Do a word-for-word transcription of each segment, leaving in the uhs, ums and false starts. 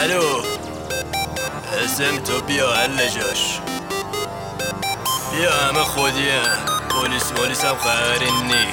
الو اسم تو بیا حل جاش بیا همه خودیه پلیس مولیس هم خبری نی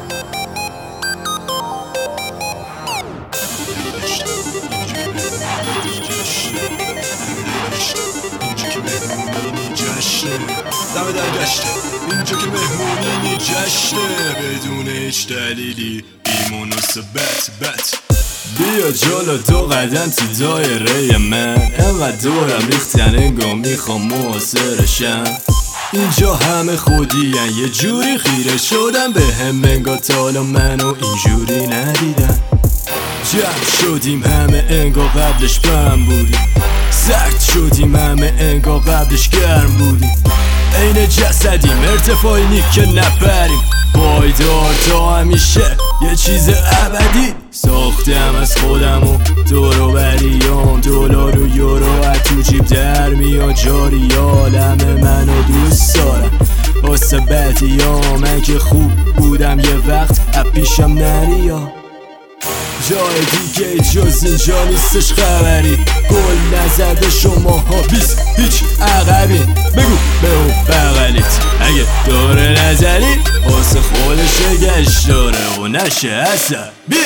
دم در گشته اینجا که مهمونی جشنه بدون هیچ دلیلی بی مناسبت بت بیا جلو دو قدم تو دایره من انقدر دورم ریختن انگاه میخوام محاصرشم اینجا همه خودین یه جوری خیره شدم به هم انگاه تالا منو اینجوری ندیدم جمع شدیم همه انگاه قبلش بهم بودیم سرد شدیم همه انگاه قبلش گرم بودیم عین جسدیم ارتفاعی نی که نپریم پایدار تا همیشه یه چیز ابدی ساختم از خودم و دورو بریام دلار و یورو از تو جیب در میاد جاری عالم منو دوست دارم واسه بدیا من که خوب بودم یه وقت از پیشم نریا جای دیگه جز اینجا نیستش خبری گل نزده شماها بیس هیچ عقبی بگو به اون بغلیت اگه داره نظری واسه خودش گشت داره و نشه عصبی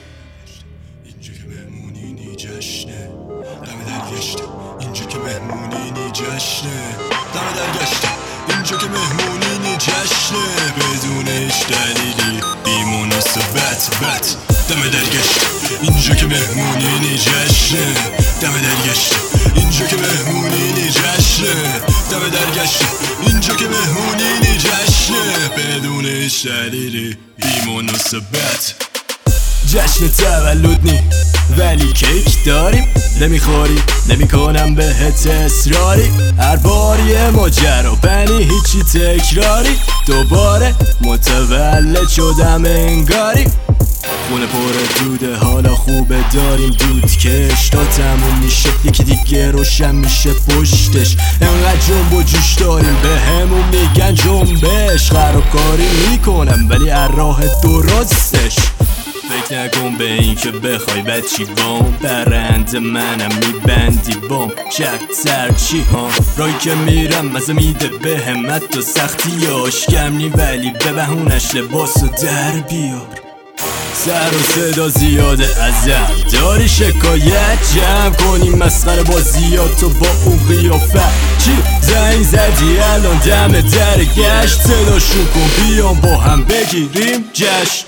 اینجا که مهمونی نی جشنه دم در گشته اینجا که مهمونی نی جشنه دم در گشته اینجا که مهمونی نی جشنه بدون هیچ دلیلی بی مناسبت بت دم در گشته اینجا که مهمونی نی جشنه دم در گشته اینجا که مهمونی نی جشنه دم در گشته اینجا که مهمونی نی جشنه بدون هیچ دلیلی بی مناسبت جشن تولد نی ولی کیک داریم نمیخوری نمیکنم بهت اصراری هر بار یه ماجرا بنی هیچی تکراری دوباره متولد شدم انگاری خونه پر دوده حالا خوبه داریم دود کش تا تموم میشه یکی دیگه روشن میشه پشتش انقدر جنب و جوش داریم به همون میگن جنبش خرابکاری میکنم ولی از راه درستش فکر نکن به این که بخوای بچی بام برند منم میبندی بام چک سر چی ها رای که میرم مزه میده به همت و سختی آشکم نی ولی به بهونش لباس و در بیار سر و صدا زیاده ازم داری شکایت جمع کنیم مسخره بازیات تو با اون قیافت چی زنگ زدی الان دم در گشت صداشون کن بیام با هم بگیریم جشن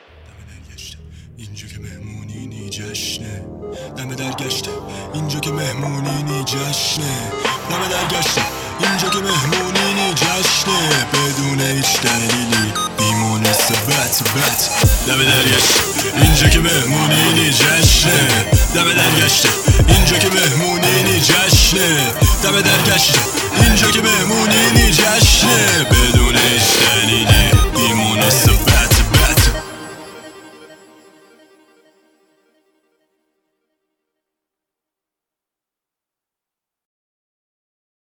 اینجا که مهمونی نی جشنه دم در گشته اینجا که مهمونی نی جشنه دم در گشته اینجا که مهمونی نی جشنه بدون هیچ دلیلی بی مناسبت بت دم در گشته اینجا که مهمونی نی جشنه دم در گشته اینجا که مهمونی نی جشنه دم در گشته اینجا که مهمونی نی جشنه بدون هیچ دلیلی